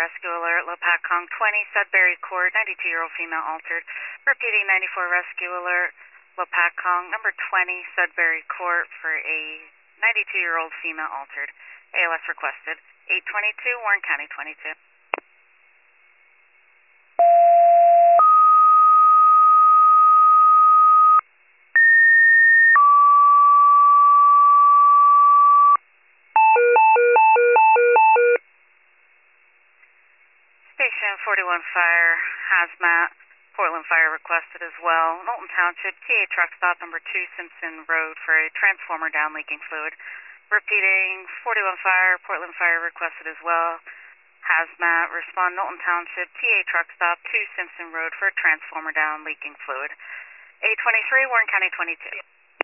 rescue alert, Lopatcong 20, Sudbury Court, 92-year-old female altered. Repeating 94 rescue alert, Lopatcong number 20, Sudbury Court for a 92-year-old female altered. ALS requested. 822, Warren County 22. Station 41 Fire, Hazmat, Portland Fire requested as well. Knowlton Township, TA truck stop number 2, Simpson Road for a transformer down leaking fluid. Repeating 41 Fire, Portland Fire requested as well. Hazmat, respond Knowlton Township, TA truck stop 2, Simpson Road for a transformer down leaking fluid. 823, Warren County 22.